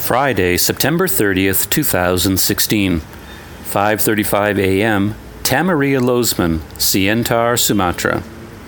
Friday, September 30th, 2016, 5:35 a.m., Tamaria Losman, Siantar, Sumatra.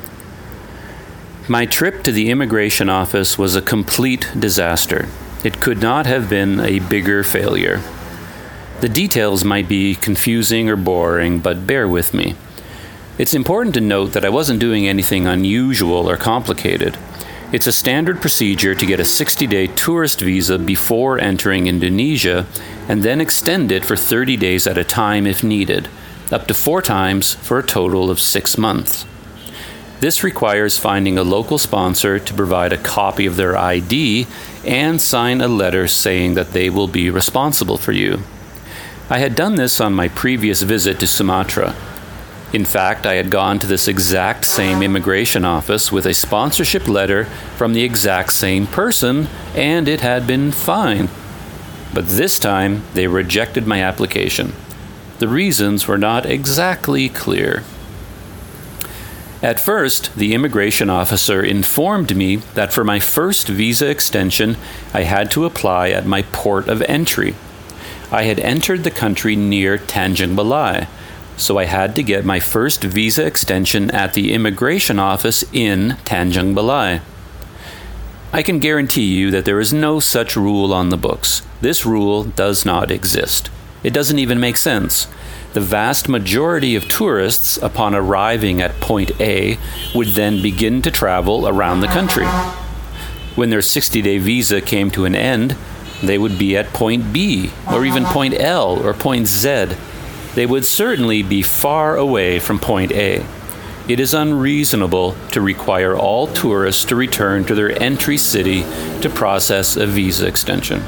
My trip to the immigration office was a complete disaster. It could not have been a bigger failure. The details might be confusing or boring, but bear with me. It's important to note that I wasn't doing anything unusual or complicated. It's a standard procedure to get a 60-day tourist visa before entering Indonesia and then extend it for 30 days at a time if needed, up to 4 times for a total of 6 months. This requires finding a local sponsor to provide a copy of their ID and sign a letter saying that they will be responsible for you. I had done this on my previous visit to Sumatra. In fact, I had gone to this exact same immigration office with a sponsorship letter from the exact same person, and it had been fine. But this time, they rejected my application. The reasons were not exactly clear. At first, the immigration officer informed me that for my first visa extension, I had to apply at my port of entry. I had entered the country near Tanjung Balai, so I had to get my first visa extension at the immigration office in Tanjung Balai. I can guarantee you that there is no such rule on the books. This rule does not exist. It doesn't even make sense. The vast majority of tourists, upon arriving at point A, would then begin to travel around the country. When their 60-day visa came to an end, they would be at point B, or even point L, or point Z. They would certainly be far away from point A. It is unreasonable to require all tourists to return to their entry city to process a visa extension.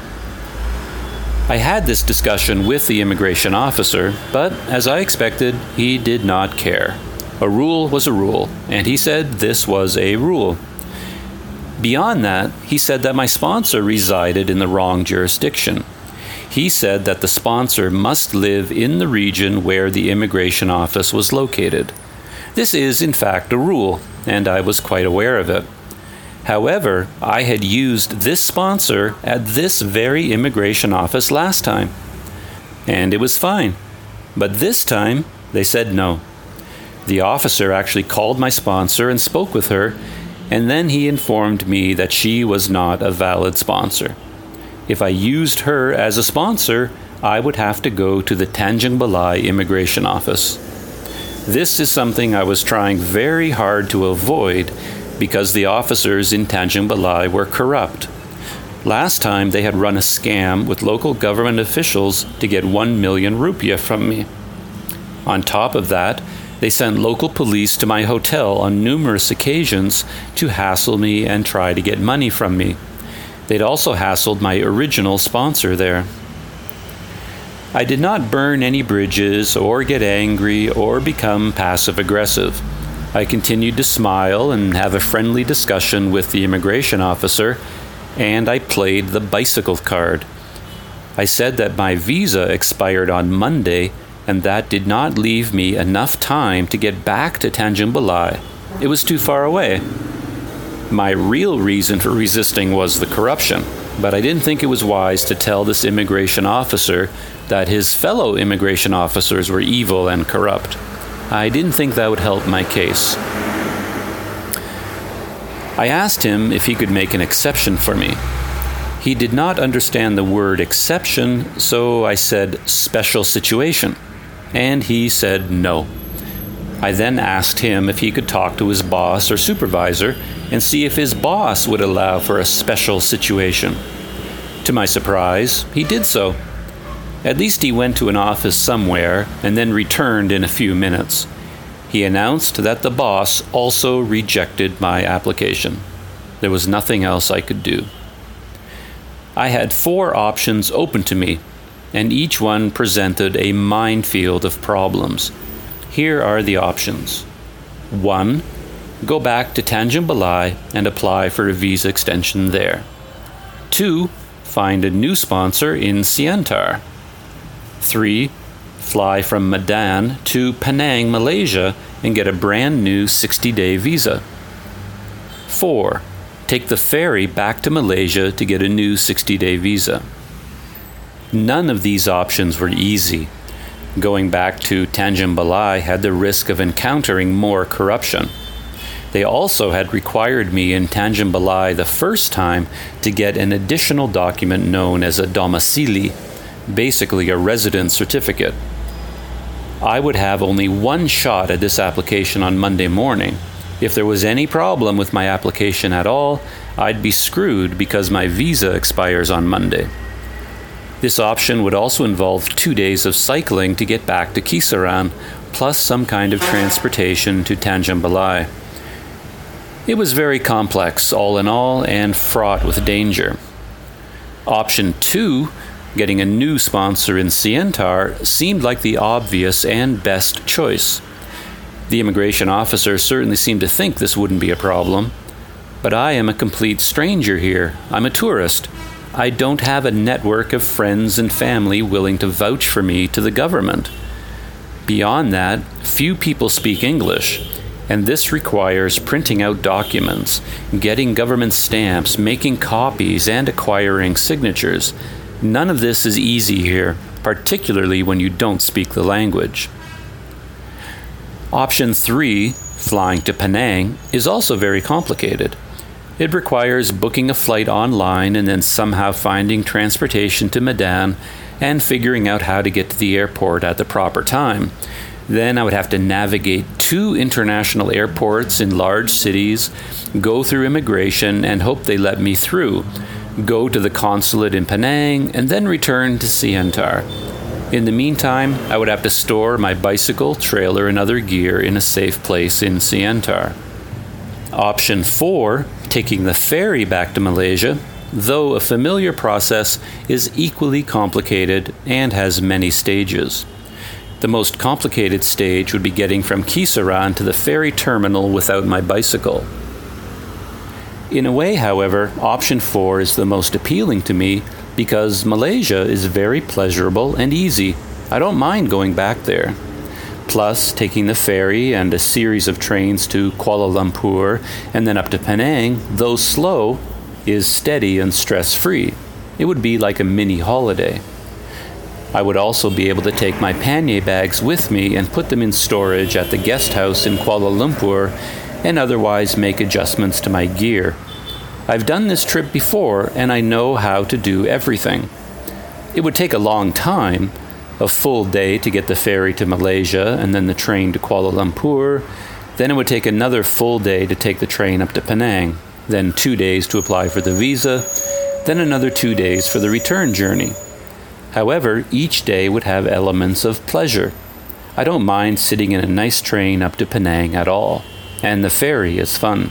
I had this discussion with the immigration officer, but as I expected, he did not care. A rule was a rule, and he said this was a rule. Beyond that, he said that my sponsor resided in the wrong jurisdiction. He said that the sponsor must live in the region where the immigration office was located. This is, in fact, a rule, and I was quite aware of it. However, I had used this sponsor at this very immigration office last time, and it was fine. But this time, they said no. The officer actually called my sponsor and spoke with her, and then he informed me that she was not a valid sponsor. If I used her as a sponsor, I would have to go to the Tanjung Balai immigration office. This is something I was trying very hard to avoid because the officers in Tanjung Balai were corrupt. Last time they had run a scam with local government officials to get 1 million rupiah from me. On top of that, they sent local police to my hotel on numerous occasions to hassle me and try to get money from me. They'd also hassled my original sponsor there. I did not burn any bridges or get angry or become passive-aggressive. I continued to smile and have a friendly discussion with the immigration officer, and I played the bicycle card. I said that my visa expired on Monday, and that did not leave me enough time to get back to Tanjung Balai. It was too far away. My real reason for resisting was the corruption, but I didn't think it was wise to tell this immigration officer that his fellow immigration officers were evil and corrupt. I didn't think that would help my case. I asked him if he could make an exception for me. He did not understand the word exception, so I said special situation, and he said no. I then asked him if he could talk to his boss or supervisor and see if his boss would allow for a special situation. To my surprise, he did so. At least he went to an office somewhere and then returned in a few minutes. He announced that the boss also rejected my application. There was nothing else I could do. I had 4 options open to me, and each one presented a minefield of problems. Here are the options. 1. Go back to Tanjung Balai and apply for a visa extension there. 2. Find a new sponsor in Siantar. 3. Fly from Medan to Penang, Malaysia, and get a brand new 60-day visa. 4. Take the ferry back to Malaysia to get a new 60-day visa. None of these options were easy. Going back to Tanjung Balai had the risk of encountering more corruption. They also had required me in Tanjung Balai the first time to get an additional document known as a domicili, basically a residence certificate. I would have only one shot at this application on Monday morning. If there was any problem with my application at all, I'd be screwed because my visa expires on Monday. This option would also involve 2 days of cycling to get back to Kisaran, plus some kind of transportation to Tanjung Balai. It was very complex, all in all, and fraught with danger. Option 2, getting a new sponsor in Siantar, seemed like the obvious and best choice. The immigration officer certainly seemed to think this wouldn't be a problem. But I am a complete stranger here. I'm a tourist. I don't have a network of friends and family willing to vouch for me to the government. Beyond that, few people speak English, and this requires printing out documents, getting government stamps, making copies, and acquiring signatures. None of this is easy here, particularly when you don't speak the language. Option 3, flying to Penang, is also very complicated. It requires booking a flight online and then somehow finding transportation to Medan and figuring out how to get to the airport at the proper time. Then I would have to navigate 2 international airports in large cities, go through immigration and hope they let me through, go to the consulate in Penang, and then return to Siantar. In the meantime, I would have to store my bicycle, trailer, and other gear in a safe place in Siantar. Option 4, taking the ferry back to Malaysia, though a familiar process, is equally complicated and has many stages. The most complicated stage would be getting from Kisaran to the ferry terminal without my bicycle. In a way, however, option 4 is the most appealing to me because Malaysia is very pleasurable and easy. I don't mind going back there. Plus, taking the ferry and a series of trains to Kuala Lumpur and then up to Penang, though slow, is steady and stress-free. It would be like a mini holiday. I would also be able to take my pannier bags with me and put them in storage at the guest house in Kuala Lumpur and otherwise make adjustments to my gear. I've done this trip before and I know how to do everything. It would take a long time, a full day to get the ferry to Malaysia and then the train to Kuala Lumpur. Then it would take another full day to take the train up to Penang, then 2 days to apply for the visa, then another 2 days for the return journey. However, each day would have elements of pleasure. I don't mind sitting in a nice train up to Penang at all, and the ferry is fun.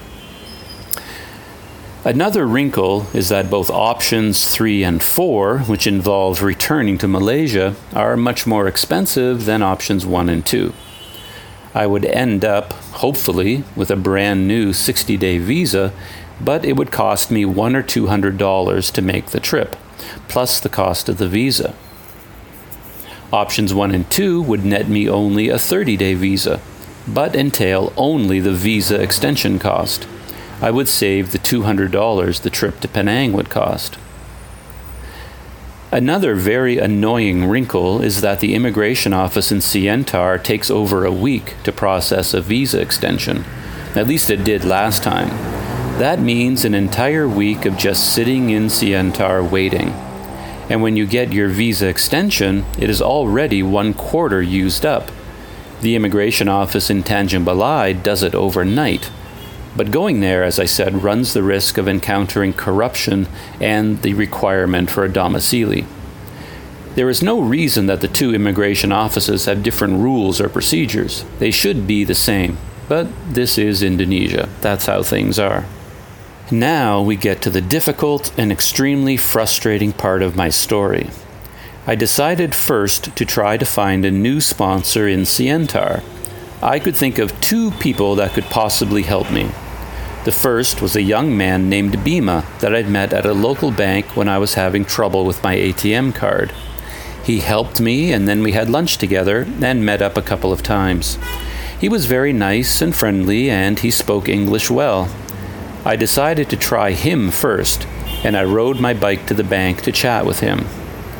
Another wrinkle is that both options 3 and 4, which involve returning to Malaysia, are much more expensive than options 1 and 2. I would end up, hopefully, with a brand new 60-day visa, but it would cost me $100 or $200 to make the trip, plus the cost of the visa. Options 1 and 2 would net me only a 30-day visa, but entail only the visa extension cost. I would save the $200 the trip to Penang would cost. Another very annoying wrinkle is that the immigration office in Siantar takes over a week to process a visa extension. At least it did last time. That means an entire week of just sitting in Siantar waiting. And when you get your visa extension, it is already 1/4 used up. The immigration office in Tanjung Balai does it overnight. But going there, as I said, runs the risk of encountering corruption and the requirement for a domicili. There is no reason that the 2 immigration offices have different rules or procedures. They should be the same. But this is Indonesia. That's how things are. Now we get to the difficult and extremely frustrating part of my story. I decided first to try to find a new sponsor in Siantar. I could think of 2 people that could possibly help me. The first was a young man named Bima that I'd met at a local bank when I was having trouble with my ATM card. He helped me and then we had lunch together and met up a couple of times. He was very nice and friendly and he spoke English well. I decided to try him first and I rode my bike to the bank to chat with him.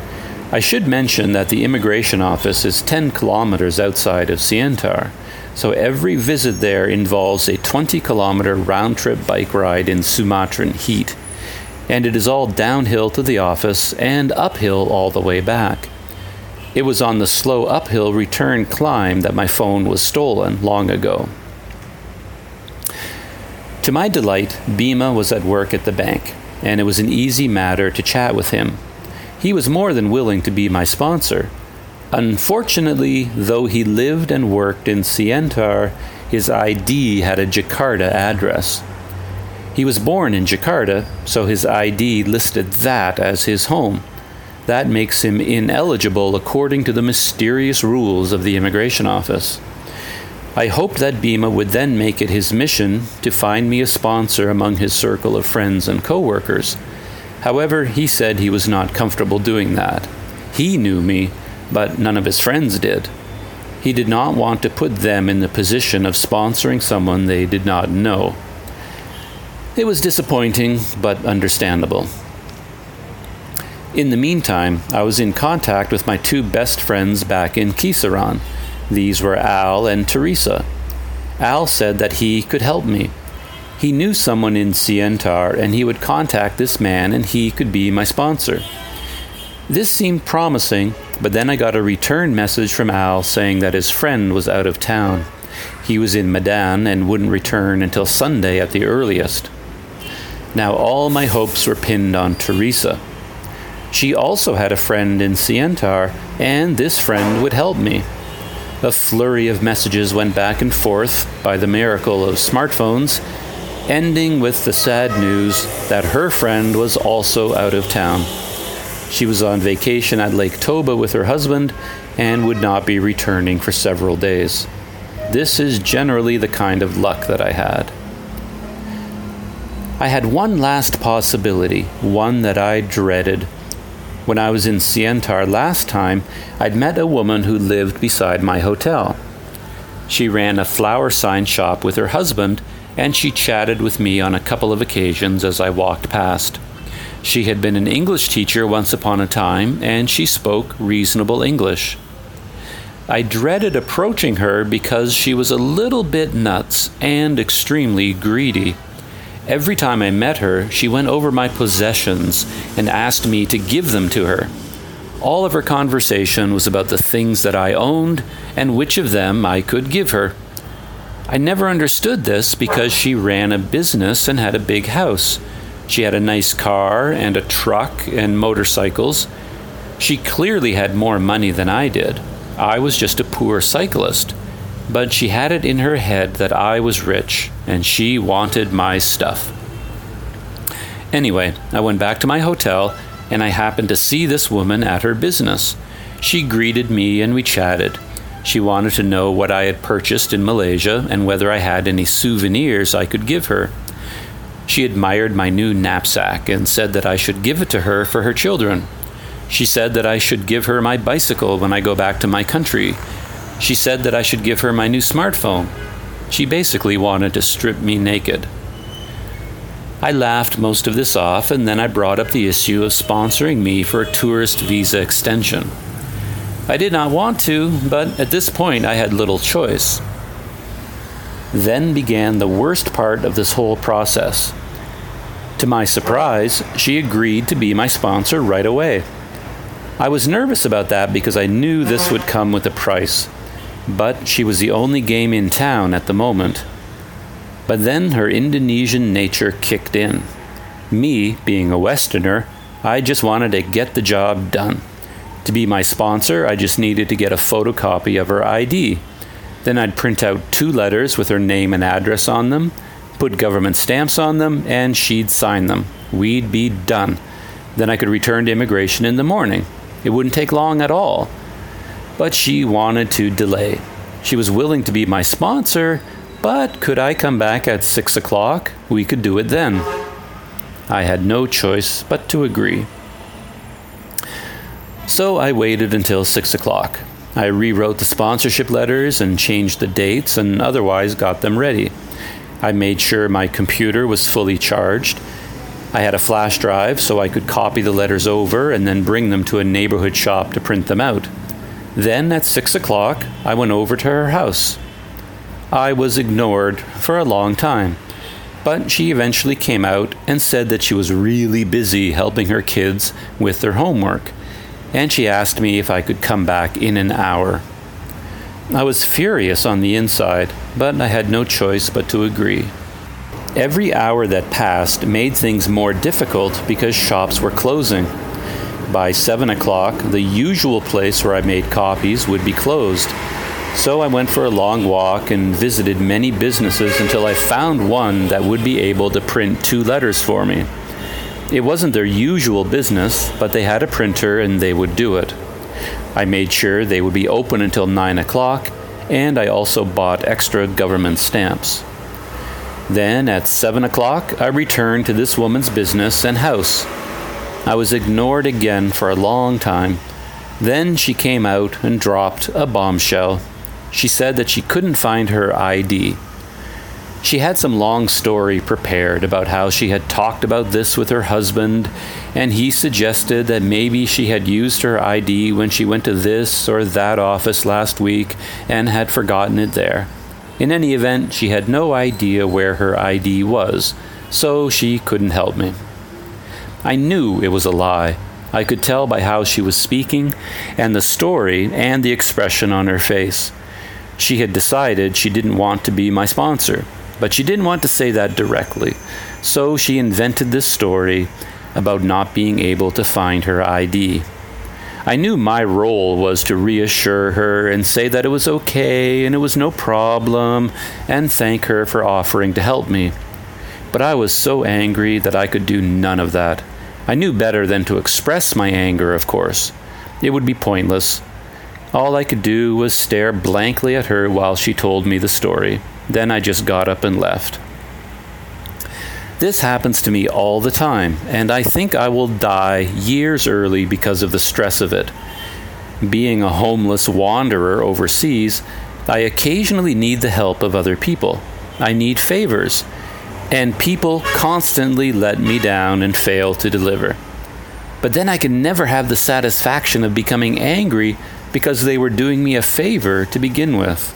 I should mention that the immigration office is 10 kilometers outside of Siantar, so every visit there involves a 20-kilometer round-trip bike ride in Sumatran heat, and it is all downhill to the office and uphill all the way back. It was on the slow uphill return climb that my phone was stolen long ago. To my delight, Bhima was at work at the bank, and it was an easy matter to chat with him. He was more than willing to be my sponsor. Unfortunately, though he lived and worked in Siantar, his ID had a Jakarta address. He was born in Jakarta, so his ID listed that as his home. That makes him ineligible according to the mysterious rules of the immigration office. I hoped that Bhima would then make it his mission to find me a sponsor among his circle of friends and co-workers. However, he said he was not comfortable doing that. He knew me, but none of his friends did. He did not want to put them in the position of sponsoring someone they did not know. It was disappointing, but understandable. In the meantime, I was in contact with my two best friends back in Kisaran. These were Al and Teresa. Al said that he could help me. He knew someone in Siantar, and he would contact this man and he could be my sponsor. This seemed promising, but then I got a return message from Al saying that his friend was out of town. He was in Medan and wouldn't return until Sunday at the earliest. Now all my hopes were pinned on Teresa. She also had a friend in Siantar, and this friend would help me. A flurry of messages went back and forth by the miracle of smartphones, ending with the sad news that her friend was also out of town. She was on vacation at Lake Toba with her husband and would not be returning for several days. This is generally the kind of luck that I had. I had one last possibility, one that I dreaded. When I was in Siantar last time, I'd met a woman who lived beside my hotel. She ran a flower sign shop with her husband, and she chatted with me on a couple of occasions as I walked past. She had been an English teacher once upon a time, and she spoke reasonable English. I dreaded approaching her because she was a little bit nuts and extremely greedy. Every time I met her, she went over my possessions and asked me to give them to her. All of her conversation was about the things that I owned and which of them I could give her. I never understood this because she ran a business and had a big house. She had a nice car and a truck and motorcycles. She clearly had more money than I did. I was just a poor cyclist. But she had it in her head that I was rich, and she wanted my stuff. Anyway, I went back to my hotel, and I happened to see this woman at her business. She greeted me, and we chatted. She wanted to know what I had purchased in Malaysia and whether I had any souvenirs I could give her. She admired my new knapsack and said that I should give it to her for her children. She said that I should give her my bicycle when I go back to my country. She said that I should give her my new smartphone. She basically wanted to strip me naked. I laughed most of this off, and then I brought up the issue of sponsoring me for a tourist visa extension. I did not want to, but at this point I had little choice. Then began the worst part of this whole process. To my surprise, she agreed to be my sponsor right away. I was nervous about that because I knew this would come with a price. But she was the only game in town at the moment. But then her Indonesian nature kicked in. Me, being a Westerner, I just wanted to get the job done. To be my sponsor, I just needed to get a photocopy of her ID. Then I'd print out 2 letters with her name and address on them, put government stamps on them, and she'd sign them. We'd be done. Then I could return to immigration in the morning. It wouldn't take long at all. But she wanted to delay. She was willing to be my sponsor, but could I come back at 6 o'clock? We could do it then. I had no choice but to agree. So I waited until 6 o'clock. I rewrote the sponsorship letters and changed the dates and otherwise got them ready. I made sure my computer was fully charged. I had a flash drive so I could copy the letters over and then bring them to a neighborhood shop to print them out. Then at 6 o'clock, I went over to her house. I was ignored for a long time, but she eventually came out and said that she was really busy helping her kids with their homework, and she asked me if I could come back in an hour. I was furious on the inside, but I had no choice but to agree. Every hour that passed made things more difficult because shops were closing. By 7 o'clock, the usual place where I made copies would be closed. So I went for a long walk and visited many businesses until I found one that would be able to print 2 letters for me. It wasn't their usual business, but they had a printer and they would do it. I made sure they would be open until 9 o'clock, and I also bought extra government stamps. Then at 7 o'clock, I returned to this woman's business and house. I was ignored again for a long time. Then she came out and dropped a bombshell. She said that she couldn't find her ID. She had some long story prepared about how she had talked about this with her husband, and he suggested that maybe she had used her ID when she went to this or that office last week and had forgotten it there. In any event, she had no idea where her ID was, so she couldn't help me. I knew it was a lie. I could tell by how she was speaking and the story and the expression on her face. She had decided she didn't want to be my sponsor, but she didn't want to say that directly, so she invented this story about not being able to find her ID. I knew my role was to reassure her and say that it was okay and it was no problem and thank her for offering to help me. But I was so angry that I could do none of that. I knew better than to express my anger, of course. It would be pointless. All I could do was stare blankly at her while she told me the story. Then I just got up and left. This happens to me all the time, and I think I will die years early because of the stress of it. Being a homeless wanderer overseas, I occasionally need the help of other people. I need favors, and people constantly let me down and fail to deliver. But then I can never have the satisfaction of becoming angry because they were doing me a favor to begin with.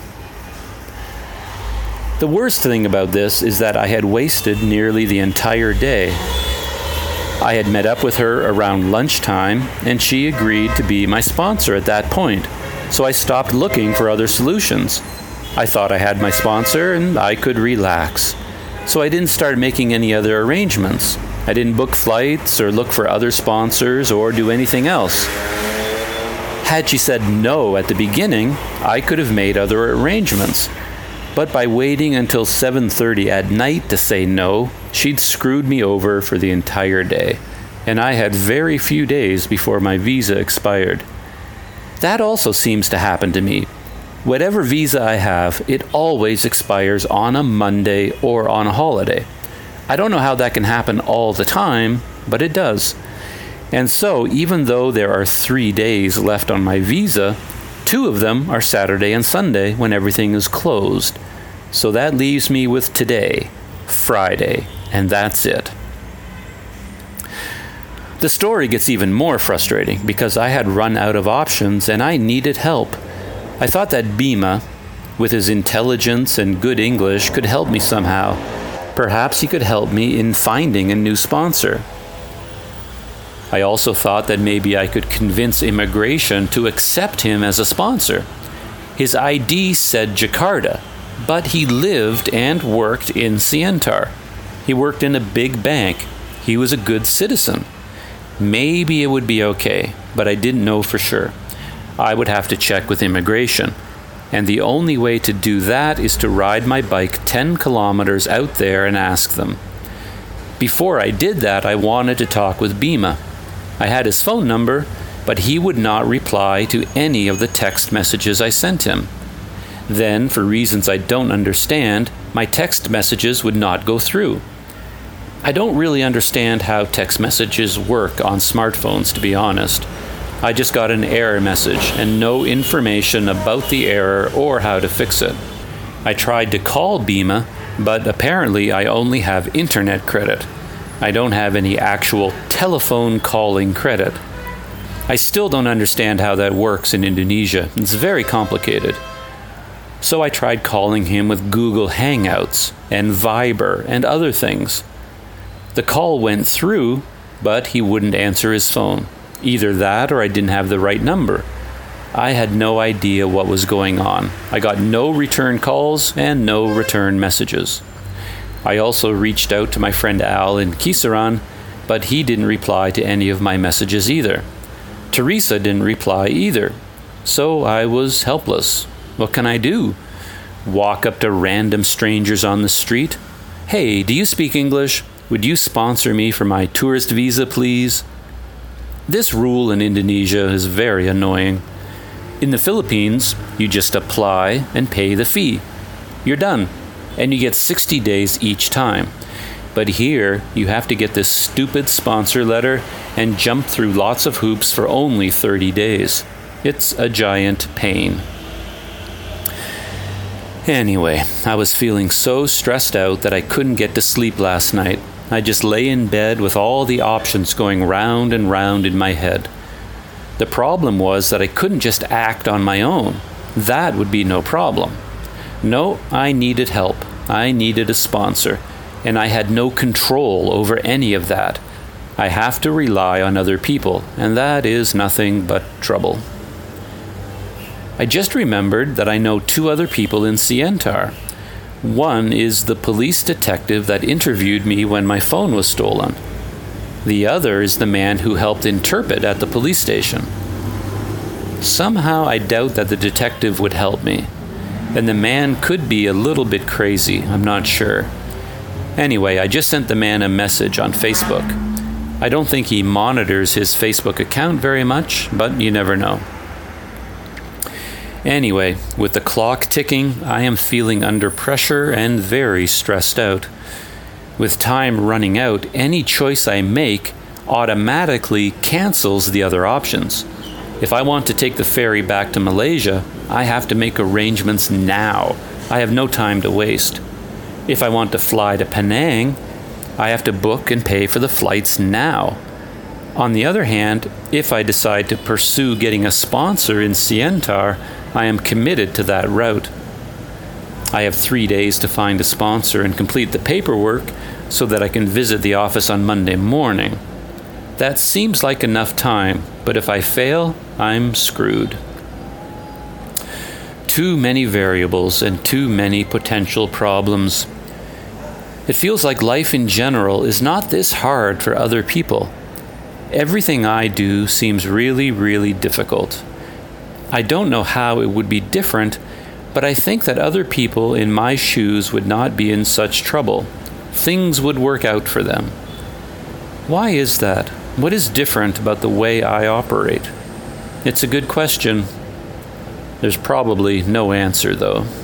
The worst thing about this is that I had wasted nearly the entire day. I had met up with her around lunchtime, and she agreed to be my sponsor at that point, so I stopped looking for other solutions. I thought I had my sponsor and I could relax, so I didn't start making any other arrangements. I didn't book flights or look for other sponsors or do anything else. Had she said no at the beginning, I could have made other arrangements. But by waiting until 7:30 at night to say no, she'd screwed me over for the entire day, and I had very few days before my visa expired. That also seems to happen to me. Whatever visa I have, it always expires on a Monday or on a holiday. I don't know how that can happen all the time, but it does. And so, even though there are 3 days left on my visa, 2 of them are Saturday and Sunday when everything is closed. So that leaves me with today, Friday, and that's it. The story gets even more frustrating because I had run out of options and I needed help. I thought that Bhima, with his intelligence and good English, could help me somehow. Perhaps he could help me in finding a new sponsor. I also thought that maybe I could convince immigration to accept him as a sponsor. His ID said Jakarta, but he lived and worked in Siantar. He worked in a big bank. He was a good citizen. Maybe it would be okay, but I didn't know for sure. I would have to check with immigration, and the only way to do that is to ride my bike 10 kilometers out there and ask them. Before I did that, I wanted to talk with Bhima. I had his phone number, but he would not reply to any of the text messages I sent him. Then, for reasons I don't understand, my text messages would not go through. I don't really understand how text messages work on smartphones, to be honest. I just got an error message and no information about the error or how to fix it. I tried to call Bhima, but apparently I only have internet credit. I don't have any actual telephone calling credit. I still don't understand how that works in Indonesia. It's very complicated. So I tried calling him with Google Hangouts and Viber and other things. The call went through, but he wouldn't answer his phone. Either that or I didn't have the right number. I had no idea what was going on. I got no return calls and no return messages. I also reached out to my friend Al in Kisaran, but he didn't reply to any of my messages either. Teresa didn't reply either. So I was helpless. What can I do? Walk up to random strangers on the street? Hey, do you speak English? Would you sponsor me for my tourist visa, please? This rule in Indonesia is very annoying. In the Philippines, you just apply and pay the fee. You're done, and you get 60 days each time. But here, you have to get this stupid sponsor letter and jump through lots of hoops for only 30 days. It's a giant pain. Anyway, I was feeling so stressed out that I couldn't get to sleep last night. I just lay in bed with all the options going round and round in my head. The problem was that I couldn't just act on my own. That would be no problem. No, I needed help. I needed a sponsor, and I had no control over any of that. I have to rely on other people, and that is nothing but trouble. I just remembered that I know 2 other people in Siantar. One is the police detective that interviewed me when my phone was stolen. The other is the man who helped interpret at the police station. Somehow I doubt that the detective would help me. And the man could be a little bit crazy, I'm not sure. Anyway, I just sent the man a message on Facebook. I don't think he monitors his Facebook account very much, but you never know. Anyway, with the clock ticking, I am feeling under pressure and very stressed out. With time running out, any choice I make automatically cancels the other options. If I want to take the ferry back to Malaysia, I have to make arrangements now. I have no time to waste. If I want to fly to Penang, I have to book and pay for the flights now. On the other hand, if I decide to pursue getting a sponsor in Siantar, I am committed to that route. I have 3 days to find a sponsor and complete the paperwork so that I can visit the office on Monday morning. That seems like enough time, but if I fail, I'm screwed. Too many variables and too many potential problems. It feels like life in general is not this hard for other people. Everything I do seems really, really difficult. I don't know how it would be different, but I think that other people in my shoes would not be in such trouble. Things would work out for them. Why is that? What is different about the way I operate? It's a good question. There's probably no answer, though.